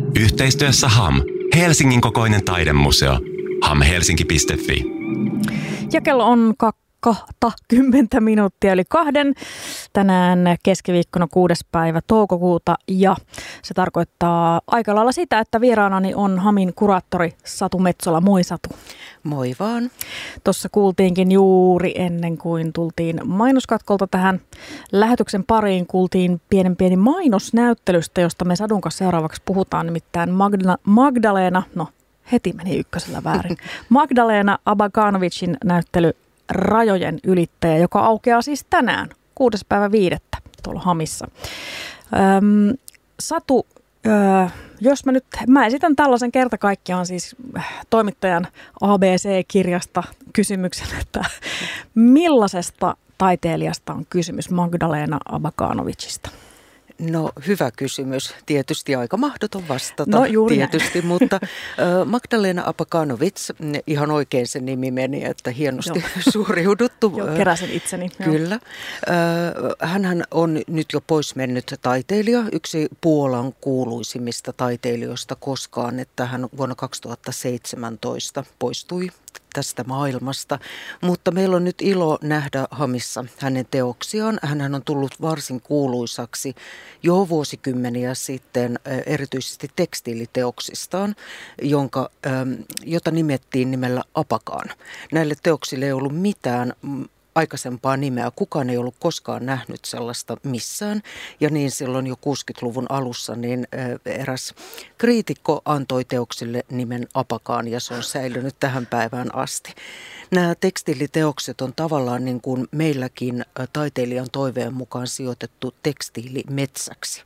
Yhteistyössä HAM, Helsingin kokoinen taidemuseo. hamhelsinki.fi. Ja kello on 20 minuuttia yli 2. Tänään keskiviikkona 6. päivä toukokuuta ja se tarkoittaa aika lailla sitä, että vieraanani on HAMin kuraattori Satu Metsola. Moi Satu. Moi vaan. Tuossa kuultiinkin juuri ennen kuin tultiin mainoskatkolta tähän lähetyksen pariin, kuultiin pieni mainosnäyttelystä, josta me Sadun kanssa seuraavaksi puhutaan, nimittäin Magdalena, heti meni ykkösellä väärin, Magdalena Abakanowicin näyttely Rajojen ylittäjä, joka aukeaa siis tänään 6.5. tuolla HAMissa. Satu, jos mä esitän tällaisen kerta kaikkiaan siis toimittajan ABC-kirjasta kysymyksen, että millaisesta taiteilijasta on kysymys Magdalena Abakanowicista? No hyvä kysymys. Tietysti aika mahdoton vastata. No juuri tietysti, mutta Magdalena Abakanovic, ihan oikein se nimi meni, että hienosti suoriuduttu. Joo, keräsin itseni. Kyllä. Hänhän on nyt jo pois mennyt taiteilija, yksi Puolan kuuluisimmista taiteilijoista koskaan, että hän vuonna 2017 poistui tästä maailmasta, mutta meillä on nyt ilo nähdä HAMissa hänen teoksiaan. Hänhän on tullut varsin kuuluisaksi jo vuosikymmeniä sitten erityisesti tekstiiliteoksistaan, jota nimettiin nimellä Abakan. Näille teoksille ei ollut mitään aikaisempaa nimeä. Kukaan ei ollut koskaan nähnyt sellaista missään. Ja niin silloin jo 60-luvun alussa niin eräs kriitikko antoi teoksille nimen Abakan ja se on säilynyt tähän päivään asti. Nämä tekstiiliteokset on tavallaan niin kuin meilläkin taiteilijan toiveen mukaan sijoitettu tekstiilimetsäksi.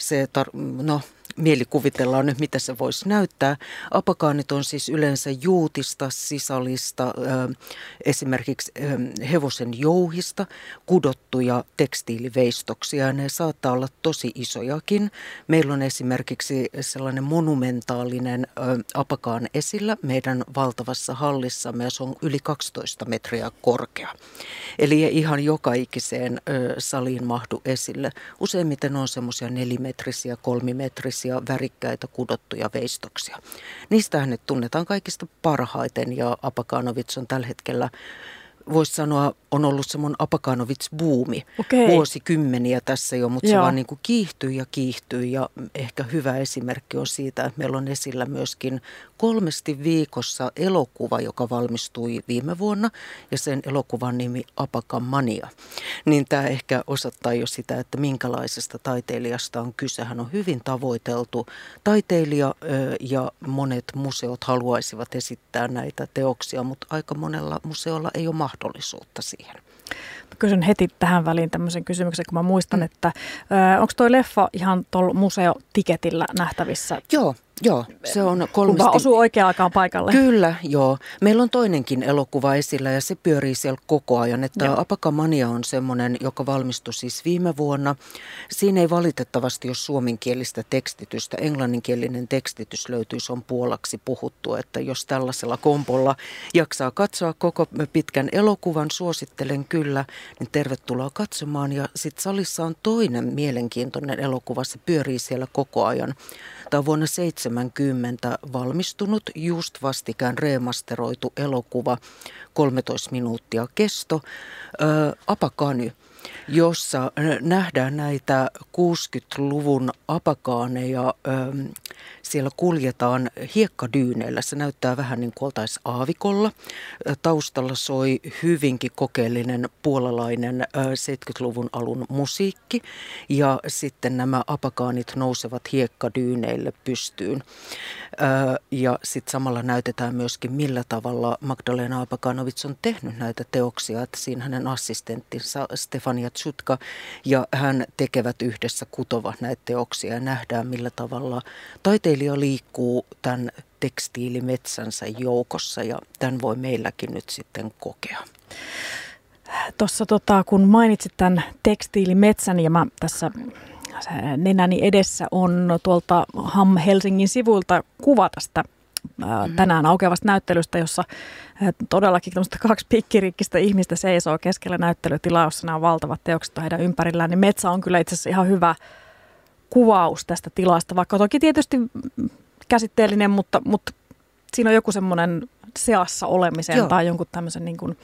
Mielikuvitellaan nyt, mitä se voisi näyttää. Abakaanit on siis yleensä juutista, sisalista, esimerkiksi hevosen jouhista kudottuja tekstiiliveistoksia. Ja ne saattaa olla tosi isojakin. Meillä on esimerkiksi sellainen monumentaalinen abakaan esillä meidän valtavassa hallissamme ja se on yli 12 metriä korkea. Eli ei ihan joka ikiseen saliin mahdu esille. Useimmiten on semmoisia 4-metrisiä, 3-metrisiä värikkäitä kudottuja veistoksia. Niistä hänet tunnetaan kaikista parhaiten ja Abakanovic on tällä hetkellä, voisi sanoa, on ollut semmoinen Abakanovic-buumi vuosikymmeniä tässä jo, mutta se vaan niin kuin kiihtyy ja ehkä hyvä esimerkki on siitä, että meillä on esillä myöskin 3 viikossa elokuva, joka valmistui viime vuonna ja sen elokuvan nimi Abakamania. Niin tämä ehkä osoittaa jo sitä, että minkälaisesta taiteilijasta on kyse. Hän on hyvin tavoiteltu taiteilija ja monet museot haluaisivat esittää näitä teoksia, mutta aika monella museolla ei ole mahdollisuutta siihen. Mä kysyn heti tähän väliin tämmöisen kysymyksen, kun mä muistan, että onko toi leffa ihan tuolla museotiketillä nähtävissä? Joo, se on 3. Kun vaan osuu oikeaan aikaan paikalle. Kyllä, joo. Meillä on toinenkin elokuva esillä ja se pyörii siellä koko ajan. Että Abakamania on semmoinen, joka valmistui siis viime vuonna. Siinä ei valitettavasti ole suomenkielistä tekstitystä. Englanninkielinen tekstitys löytyy, se on puolaksi puhuttu. Että jos tällaisella kompolla jaksaa katsoa koko pitkän elokuvan, suosittelen kyllä, niin tervetuloa katsomaan. Ja sitten salissa on toinen mielenkiintoinen elokuva, se pyörii siellä koko ajan. Tämä on vuonna 1970 valmistunut, just vastikään remasteroitu elokuva, 13 minuuttia kesto, Abakany, jossa nähdään näitä 60-luvun abakaaneja. Siellä kuljetaan hiekkadyyneillä. Se näyttää vähän niin kuin oltaisiin aavikolla. Taustalla soi hyvinkin kokeellinen puolalainen 70-luvun alun musiikki. Ja sitten nämä abakaanit nousevat hiekkadyyneille pystyyn. Ja sitten samalla näytetään myöskin, millä tavalla Magdalena Abakanovic on tehnyt näitä teoksia. Että siinä hänen assistenttinsa Stefania Tsutka ja hän tekevät yhdessä, kutovat näitä teoksia ja nähdään, millä tavalla taiteilija liikkuu tämän tekstiilimetsänsä joukossa ja tämän voi meilläkin nyt sitten kokea. Tuossa kun mainitsit tämän tekstiilimetsän ja mä tässä nenäni edessä on tuolta HAM Helsingin sivuilta kuva tästä tänään aukeavasta näyttelystä, jossa todellakin 2 pikkirikkistä ihmistä seisoo keskellä näyttelytilaa, jossa nämä valtavat teokset on heidän ympärillään, niin metsä on kyllä itse asiassa ihan hyvä kuvaus tästä tilasta, vaikka toki tietysti käsitteellinen, mutta siinä on joku semmoinen seassa olemisen tai jonkun tämmöisen niin kuin,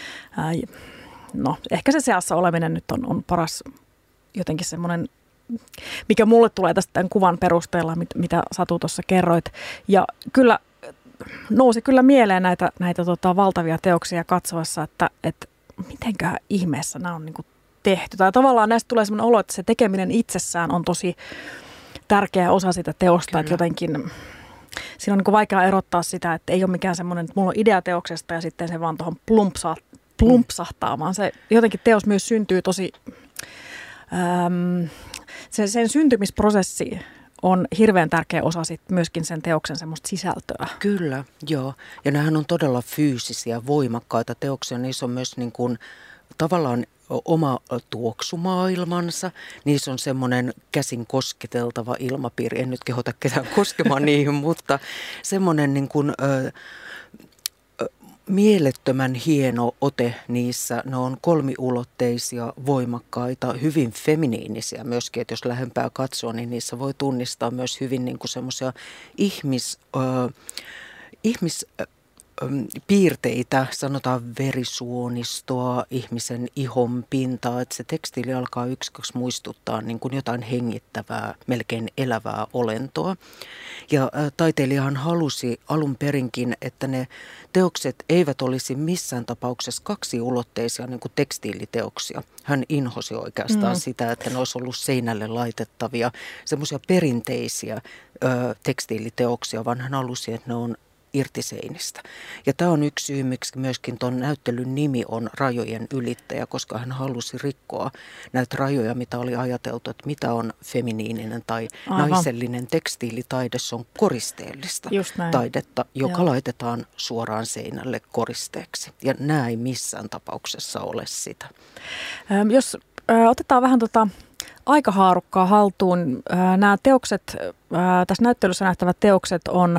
no ehkä se seassa oleminen nyt on paras jotenkin semmoinen, mikä mulle tulee tästä tämän kuvan perusteella, mitä Satu tuossa kerroit. Ja kyllä nousi kyllä mieleen näitä valtavia teoksia katsovassa, että mitenkään ihmeessä nämä on niin kuin tehty. Tai tavallaan näistä tulee semmoinen olo, että se tekeminen itsessään on tosi tärkeä osa sitä teosta, kyllä. Että jotenkin siinä on niin kuin vaikea erottaa sitä, että ei ole mikään semmoinen, että mulla on idea teoksesta ja sitten se vaan tuohon plumpsahtaa, vaan se jotenkin teos myös syntyy tosi, sen syntymisprosessi on hirveän tärkeä osa myöskin sen teoksen semmoista sisältöä. Kyllä, joo. Ja nämähän on todella fyysisiä, voimakkaita teoksia. Niissä on myös niin kuin tavallaan oma tuoksumaailmansa. Niissä on semmoinen käsin kosketeltava ilmapiiri. En nyt kehota ketään koskemaan niihin, mutta semmoinen niin kuin, mielettömän hieno ote niissä. Ne on kolmiulotteisia, voimakkaita, hyvin feminiinisiä myöskin. Että jos lähempää katsoo, niin niissä voi tunnistaa myös hyvin niin kuin semmoisia ihmispiirteitä, sanotaan verisuonistoa, ihmisen ihon pintaa, että se tekstiili alkaa ykskaks muistuttaa niin kuin jotain hengittävää, melkein elävää olentoa. Ja taiteilijahan halusi alun perinkin, että ne teokset eivät olisi missään tapauksessa kaksiulotteisia niin kuin tekstiiliteoksia. Hän inhosi oikeastaan sitä, että ne olisi ollut seinälle laitettavia, semmoisia perinteisiä tekstiiliteoksia, vaan hän halusi, että ne on irti seinistä. Ja tämä on yksi syy, miksi myöskin tuon näyttelyn nimi on Rajojen ylittäjä, koska hän halusi rikkoa näitä rajoja, mitä oli ajateltu, että mitä on feminiininen tai naisellinen tekstiilitaide. Se on koristeellista taidetta, joka laitetaan suoraan seinälle koristeeksi. Ja nämä ei missään tapauksessa ole sitä. Jos otetaan vähän aikahaarukkaa haltuun, nämä teokset, tässä näyttelyssä nähtävät teokset on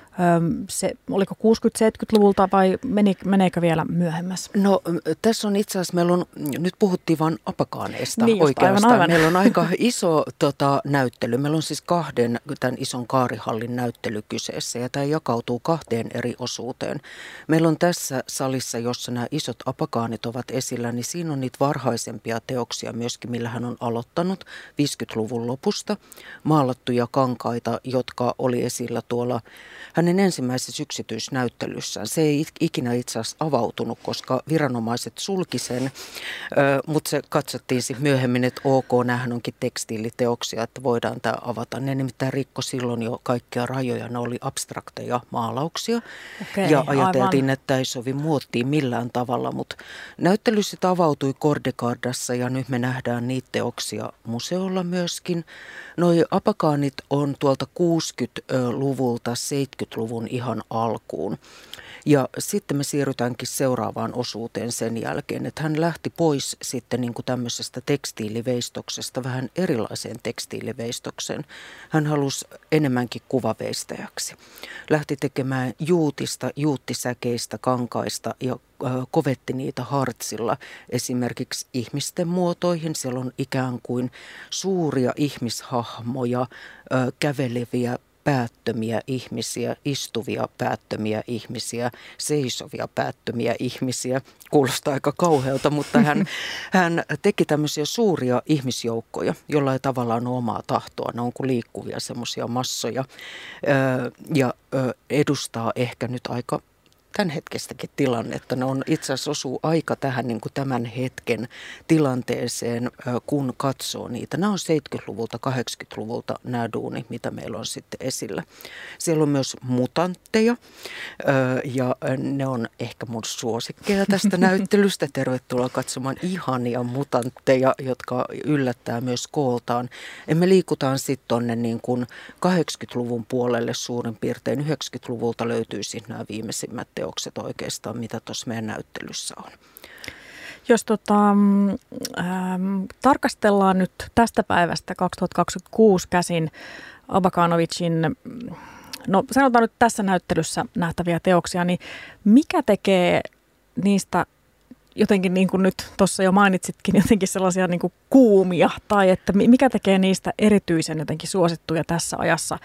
oliko 60-70-luvulta vai meneekö vielä myöhemmäs? No tässä on itse asiassa, nyt puhuttiin vain apakaaneista niin oikeastaan. Aivan. Meillä on aika iso näyttely. Meillä on siis tämän ison kaarihallin näyttely kyseessä ja tämä jakautuu 2 eri osuuteen. Meillä on tässä salissa, jossa nämä isot apakaanit ovat esillä, niin siinä on niitä varhaisempia teoksia myöskin, millä hän on aloittanut 50-luvun lopusta. Maalattuja kankaita, jotka oli esillä tuolla hänen ensimmäisessä yksityisnäyttelyssään. Se ei ikinä itse asiassa avautunut, koska viranomaiset sulki sen, mutta se katsottiin sitten myöhemmin, että ok, näähän onkin tekstiiliteoksia, että voidaan tämä avata. Ne nimittäin rikko silloin jo kaikkia rajoja, ne oli abstrakteja maalauksia. Ja ajateltiin, että ei sovi muottiin millään tavalla, mutta näyttely sitten avautui Kordegardassa ja nyt me nähdään niitä teoksia museolla myöskin. Noi apakaanit on tuolta 60-luvulta 70-luvun ihan alkuun. Ja sitten me siirrytäänkin seuraavaan osuuteen sen jälkeen, että hän lähti pois sitten niin kuin tämmöisestä tekstiiliveistoksesta vähän erilaiseen tekstiiliveistokseen. Hän halusi enemmänkin kuvaveistäjäksi. Lähti tekemään juuttisäkeistä, kankaista ja kovetti niitä hartsilla esimerkiksi ihmisten muotoihin. Siellä on ikään kuin suuria ihmishahmoja, käveleviä päättömiä ihmisiä, istuvia päättömiä ihmisiä, seisovia päättömiä ihmisiä. Kuulostaa aika kauhealta, mutta hän teki tämmöisiä suuria ihmisjoukkoja, joilla ei tavallaan ole omaa tahtoa. Ne on kuin liikkuvia semmoisia massoja ja edustaa ehkä nyt aika tämän hetkestäkin tilannetta. Ne on itse asiassa osuu aika tähän niin kuin tämän hetken tilanteeseen, kun katsoo niitä. Nämä on 70-luvulta, 80-luvulta nämä duunit, mitä meillä on sitten esillä. Siellä on myös mutantteja ja ne on ehkä mun suosikkeja tästä näyttelystä. Tervetuloa katsomaan ihania mutantteja, jotka yllättää myös kooltaan. Me liikutaan sitten tuonne niin kuin 80-luvun puolelle suurin piirtein. 90-luvulta löytyisi nämä viimeisimmät teokset oikeastaan, mitä tuossa meidän näyttelyssä on. Jos tarkastellaan nyt tästä päivästä 2026 käsin Abakanovicin, no sanotaan nyt tässä näyttelyssä nähtäviä teoksia, niin mikä tekee niistä jotenkin niin kuin nyt tuossa jo mainitsitkin, jotenkin sellaisia niin kuin kuumia, tai että mikä tekee niistä erityisen jotenkin suosittuja tässä ajassa?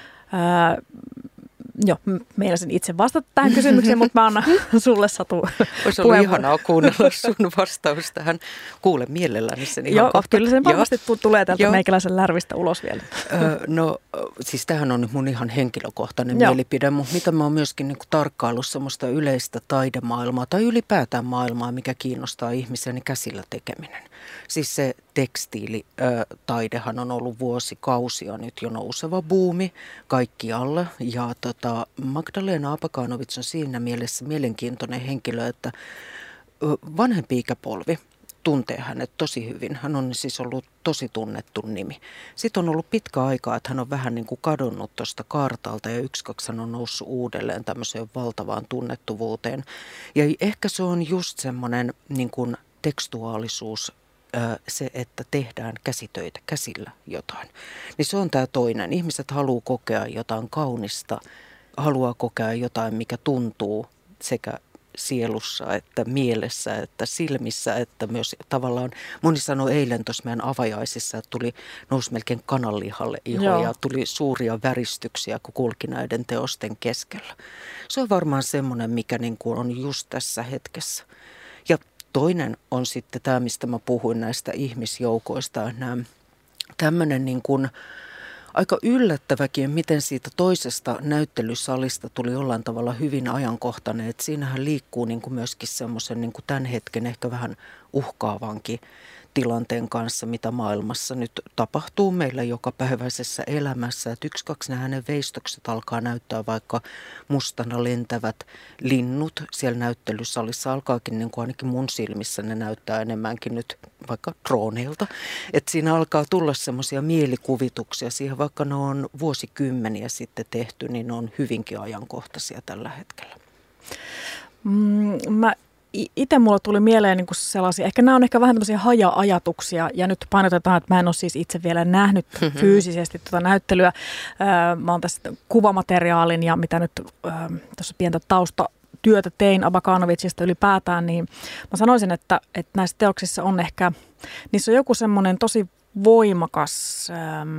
Joo, meinasin itse vastata tähän kysymykseen, mutta mä annan sulle, Satu, olisi ollut ihanaa kuunnella sun vastaus tähän. Kuule mielelläni sen ihan kohta. Kyllä sen varmasti tulee täältä meikäläisen lärvistä ulos vielä. No siis tämähän on nyt mun ihan henkilökohtainen mielipide, mutta mitä mä oon myöskin niin kuin tarkkaillut semmoista yleistä taidemaailmaa tai ylipäätään maailmaa, mikä kiinnostaa ihmisiä, niin käsillä tekeminen. Siis se tekstiilitaidehan on ollut vuosikausia nyt jo nouseva buumi kaikkialla ja Magdalena Abakanowicz on siinä mielessä mielenkiintoinen henkilö, että vanhempi ikäpolvi tuntee hänet tosi hyvin. Hän on siis ollut tosi tunnettu nimi. Sitten on ollut pitkä aikaa, että hän on vähän niin kuin kadonnut tuosta kartalta ja hän on noussut uudelleen tämmöiseen valtavaan tunnettuvuuteen. Ja ehkä se on just semmoinen niin kuin tekstuaalisuus, se, että tehdään käsitöitä, käsillä jotain. Niin se on tämä toinen. Ihmiset haluaa kokea jotain kaunista, haluaa kokea jotain, mikä tuntuu sekä sielussa, että mielessä, että silmissä, että myös tavallaan, moni sanoi eilen tuossa meidän avajaisissa, että nousi melkein kananlihalle iho ja tuli suuria väristyksiä, kun kulki näiden teosten keskellä. Se on varmaan semmoinen, mikä niin kuin on just tässä hetkessä. Ja toinen on sitten tämä, mistä mä puhuin näistä ihmisjoukoista, tämmöinen niin kuin aika yllättäväkin, miten siitä toisesta näyttelysalista tuli jollain tavalla hyvin ajankohtainen. Että siinähän liikkuu niin kuin myöskin semmoisen niin kuin tämän hetken ehkä vähän uhkaavankin tilanteen kanssa, mitä maailmassa nyt tapahtuu meillä jokapäiväisessä elämässä. Että 1-2 nämä hänen veistokset alkaa näyttää vaikka mustana lentävät linnut siellä näyttelysalissa. Alkaakin niin kuin ainakin mun silmissä ne näyttää enemmänkin nyt vaikka drooneilta. Että siinä alkaa tulla semmoisia mielikuvituksia siihen, vaikka ne on vuosikymmeniä sitten tehty, niin ne on hyvinkin ajankohtaisia tällä hetkellä. Itse mulla tuli mieleen niin kuin sellaisia, nämä on ehkä vähän tämmöisiä haja-ajatuksia, ja nyt painotetaan, että mä en ole siis itse vielä nähnyt fyysisesti tuota näyttelyä. Mä oon tässä kuvamateriaalin ja mitä nyt tuossa pientä taustatyötä tein Abakanowicista ylipäätään, niin mä sanoisin, että näissä teoksissa on ehkä, niissä on joku semmoinen tosi voimakas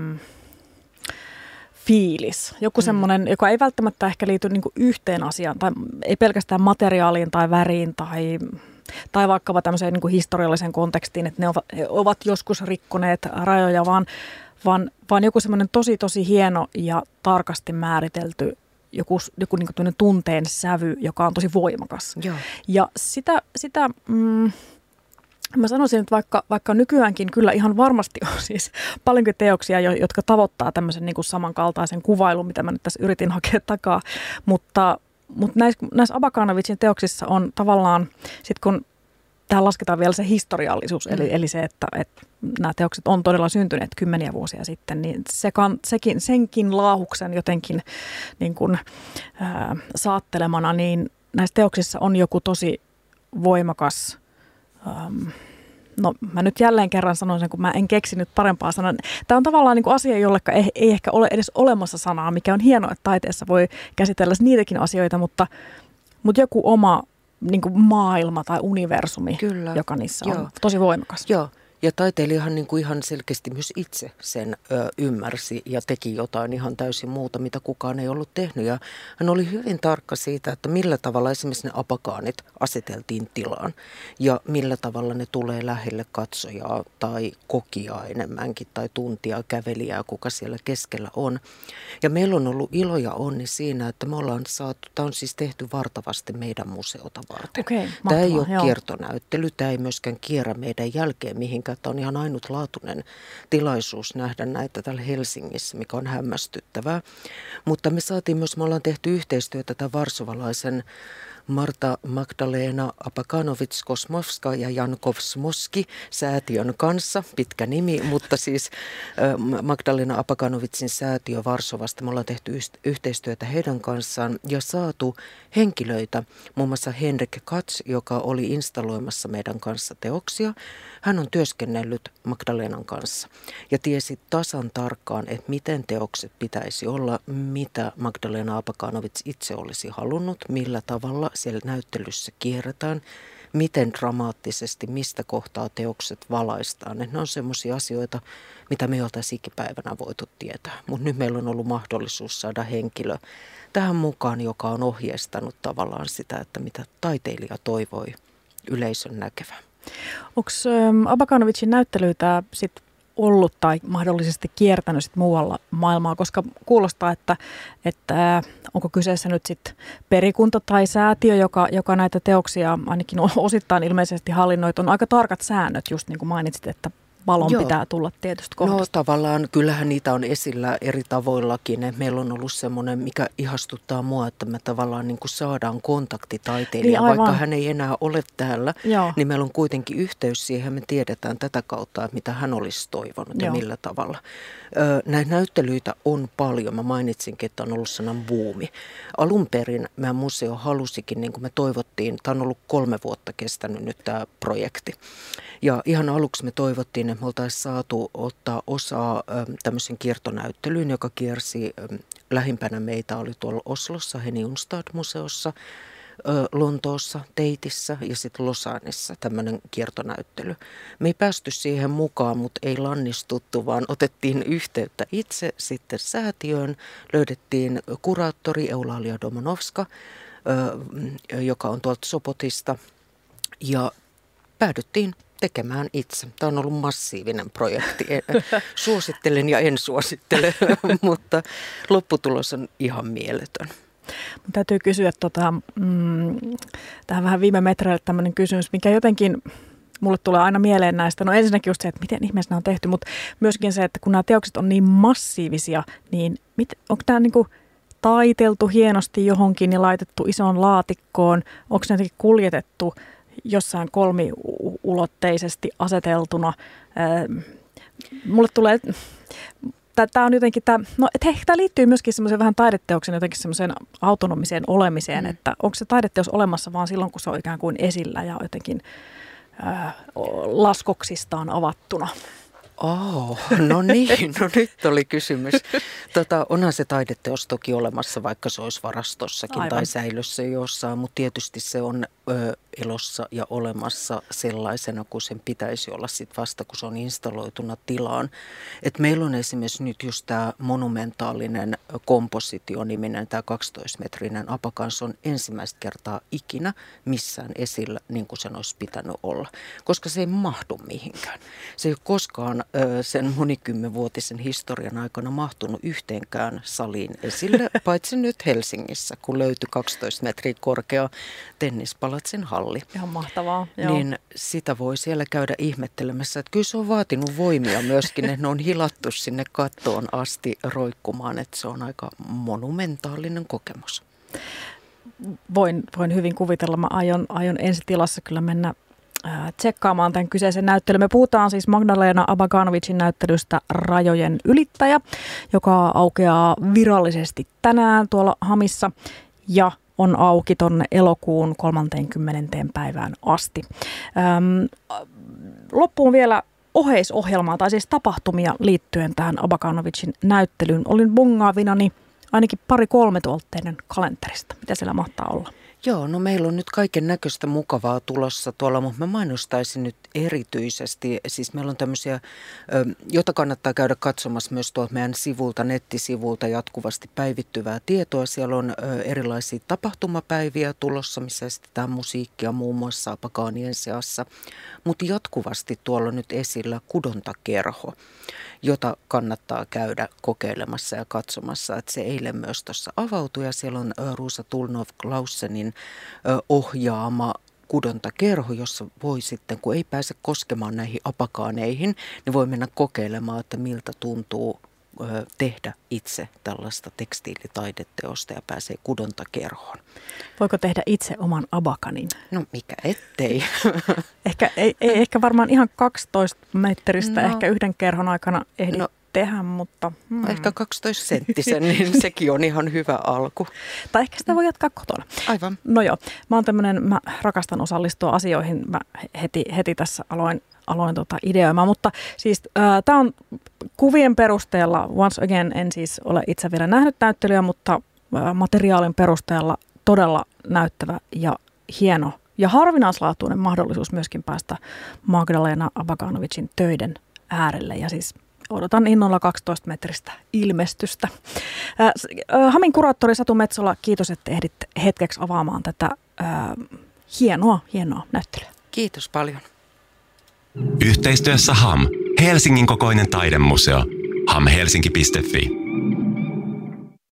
fiilis. Joku semmoinen, joka ei välttämättä ehkä liity niin kuin yhteen asiaan, tai ei pelkästään materiaaliin tai väriin tai vaikkapa tämmöiseen niin kuin historialliseen kontekstiin, että ne ovat joskus rikkoneet rajoja, vaan joku semmoinen tosi hieno ja tarkasti määritelty joku niin kuin tunteen sävy, joka on tosi voimakas. Joo. Ja sitä mä sanoisin, että vaikka nykyäänkin kyllä ihan varmasti on siis paljonkin teoksia, jotka tavoittaa tämmöisen niin kuin samankaltaisen kuvailun, mitä mä nyt tässä yritin hakea takaa, mutta näissä Abakanowiczin teoksissa on tavallaan, sit kun tähän lasketaan vielä se historiallisuus, eli se, että nämä teokset on todella syntyneet kymmeniä vuosia sitten, niin senkin laahuksen jotenkin niin kuin, saattelemana, niin näissä teoksissa on joku tosi voimakas. No mä nyt jälleen kerran sanon sen, kun mä en keksinyt parempaa sanaa. Tämä on tavallaan niin kuin asia, jolleka ei ehkä ole edes olemassa sanaa, mikä on hienoa, että taiteessa voi käsitellä niitäkin asioita, mutta joku oma niin kuin maailma tai universumi, kyllä, joka niissä on tosi voimakas. Joo. Ja taiteilijahan niin kuin ihan selkeästi myös itse sen ymmärsi ja teki jotain ihan täysin muuta, mitä kukaan ei ollut tehnyt. Ja hän oli hyvin tarkka siitä, että millä tavalla esimerkiksi ne apakaanit aseteltiin tilaan ja millä tavalla ne tulee lähelle katsojaa tai kokijaa enemmänkin tai tuntia kävelijää, kuka siellä keskellä on. Ja meillä on ollut ilo ja onni siinä, että me ollaan saatu, tämä on siis tehty vartavasti meidän museota varten. Okay, tämä ei ole kiertonäyttely, tämä ei myöskään kierrä meidän jälkeen mihinkään. Että on ihan ainutlaatuinen tilaisuus nähdä näitä täällä Helsingissä, mikä on hämmästyttävää. Mutta me ollaan tehty yhteistyötä tämän varsovalaisen Marta Magdalena Abakanowicz-Kosmovska ja Jan Kosmoski-säätiön kanssa, pitkä nimi, mutta siis Magdalena Abakanowiczin säätiö Varsovasta. Me ollaan tehty yhteistyötä heidän kanssaan ja saatu henkilöitä, muun muassa Henrik Katz, joka oli installoimassa meidän kanssa teoksia. Hän on työskennellyt Magdalenan kanssa ja tiesi tasan tarkkaan, että miten teokset pitäisi olla, mitä Magdalena Abakanowicz itse olisi halunnut, millä tavalla siellä näyttelyssä kierretään, miten dramaattisesti, mistä kohtaa teokset valaistaan. Ne on semmoisia asioita, mitä me ei oltaisi ikipäivänä voitu tietää. Mutta nyt meillä on ollut mahdollisuus saada henkilö tähän mukaan, joka on ohjeistanut tavallaan sitä, että mitä taiteilija toivoi yleisön näkevän. Onko Abakanovicin näyttelyitä sitten ollut tai mahdollisesti kiertänyt sit muualla maailmaa, koska kuulostaa, että onko kyseessä nyt sitten perikunta tai säätiö, joka näitä teoksia ainakin osittain ilmeisesti hallinnoi. On aika tarkat säännöt, just niin kuin mainitsit, että valon pitää tulla tietystä kohdasta. No tavallaan, kyllähän niitä on esillä eri tavoillakin. Meillä on ollut semmoinen, mikä ihastuttaa mua, että me tavallaan niin kuin saadaan kontakti taiteilijaan, niin vaikka hän ei enää ole täällä, niin meillä on kuitenkin yhteys siihen. Me tiedetään tätä kautta, että mitä hän olisi toivonut ja millä tavalla. Näitä näyttelyitä on paljon. Mä mainitsinkin, että on ollut sellainen buumi. Alun perin meidän museo halusikin, niin kuin me toivottiin, tämä on ollut 3 vuotta kestänyt nyt tämä projekti. Ja ihan aluksi me toivottiin, että me oltaisiin saatu ottaa osaa tämmöisen kiertonäyttelyyn, joka kiersi lähimpänä meitä, oli tuolla Oslossa, Henny-Unstad-museossa, Lontoossa, Teitissä ja sitten Lausanneissa tämmöinen kiertonäyttely. Me ei päästy siihen mukaan, mutta ei lannistuttu, vaan otettiin yhteyttä itse sitten säätiöön. Löydettiin kuraattori Eulalia Domanovska, joka on tuolta Sopotista, ja päädyttiin tekemään itse. Tämä on ollut massiivinen projekti. Suosittelen ja en suosittele, mutta lopputulos on ihan mieletön. Mun täytyy kysyä tähän vähän viime metreille tämmöinen kysymys, mikä jotenkin mulle tulee aina mieleen näistä. No ensinnäkin just se, että miten ihmeessä nämä on tehty, mutta myöskin se, että kun nämä teokset on niin massiivisia, niin onko tämä niinku taiteltu hienosti johonkin ja laitettu isoon laatikkoon? Onko ne jotenkin kuljetettu jossain kolmiulotteisesti aseteltuna? Mulle tulee, tämä on jotenkin, tämä liittyy myöskin semmoiseen vähän taideteoksen jotenkin semmoiseen autonomiseen olemiseen, että onko se taideteos olemassa vaan silloin, kun se on ikään kuin esillä ja jotenkin laskoksistaan avattuna. No niin, no nyt oli kysymys. Onhan se taideteos toki olemassa, vaikka se olisi varastossakin tai säilössä jossain, mutta tietysti se on elossa ja olemassa sellaisena kuin sen pitäisi olla sit vasta, kun se on installoituna tilaan. Et meillä on esimerkiksi nyt just tämä monumentaalinen kompositio-niminen, tämä 12-metrinen apakans on ensimmäistä kertaa ikinä missään esillä niin kuin sen olisi pitänyt olla, koska se ei mahdu mihinkään. Se ei ole koskaan sen monikymmenvuotisen historian aikana mahtunut yhteenkään saliin esille, paitsi nyt Helsingissä, kun löytyi 12 metriä korkea Tennispalatsin halli. Ihan mahtavaa. Joo. Niin sitä voi siellä käydä ihmettelemässä, että kyllä se on vaatinut voimia myöskin, että ne on hilattu sinne kattoon asti roikkumaan, että se on aika monumentaalinen kokemus. Voin hyvin kuvitella, mä aion ensitilassa kyllä mennä tsekkaamaan tämän kyseisen näyttelyn. Me puhutaan siis Magdalena Abakanovicin näyttelystä Rajojen ylittäjä, joka aukeaa virallisesti tänään tuolla Hamissa ja on auki tuonne elokuun 30. päivään asti. Loppuun vielä oheisohjelmaa tai siis tapahtumia liittyen tähän Abakanovicin näyttelyyn. Olin bongaavinani ainakin 2-3 tuolta teidän kalenterista. Mitä siellä mahtaa olla? Joo, no meillä on nyt kaiken näköistä mukavaa tulossa tuolla, mutta mä mainostaisin nyt erityisesti, siis meillä on tämmöisiä, jota kannattaa käydä katsomassa myös tuolta meidän sivulta, nettisivulta jatkuvasti päivittyvää tietoa. Siellä on erilaisia tapahtumapäiviä tulossa, missä esitetään musiikkia muun muassa Abakaanien seassa, mutta jatkuvasti tuolla on nyt esillä kudontakerho, jota kannattaa käydä kokeilemassa ja katsomassa. Että se eilen myös tuossa avautui ja siellä on Ruusa Tulnov-Klausenin ohjaama kudontakerho, jossa voi sitten, kun ei pääse koskemaan näihin apakaaneihin, niin voi mennä kokeilemaan, että miltä tuntuu tehdä itse tällaista tekstiilitaideteosta ja pääsee kudontakerhoon. Voiko tehdä itse oman abakanin? No mikä ettei. Ei ehkä varmaan ihan 12 metristä, ehkä yhden kerhon aikana ehdi tehdä, mutta... Ehkä 12 senttisen, niin sekin on ihan hyvä alku. Tai ehkä sitä voi jatkaa kotona. Aivan. No joo, mä rakastan osallistua asioihin, mä heti tässä aloin ideoimaan, mutta siis tämä on kuvien perusteella, once again en siis ole itse vielä nähnyt näyttelyä, mutta materiaalin perusteella todella näyttävä ja hieno ja harvinaislaatuinen mahdollisuus myöskin päästä Magdalena Abaganovicin töiden äärelle. Ja siis odotan innolla 12-metristä ilmestystä. Hamin kuraattori Satu Metsola, kiitos, että ehdit hetkeksi avaamaan tätä hienoa näyttelyä. Kiitos paljon. Yhteistyössä HAM, Helsingin kokoinen taidemuseo. hamhelsinki.fi